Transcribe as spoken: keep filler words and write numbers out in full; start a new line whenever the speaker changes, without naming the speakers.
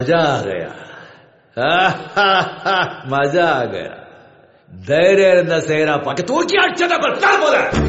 मजा आ गया मजा आ गया தைரியம் இருந்தா செய்யறா பாக்க தூக்கி அடிச்சத போல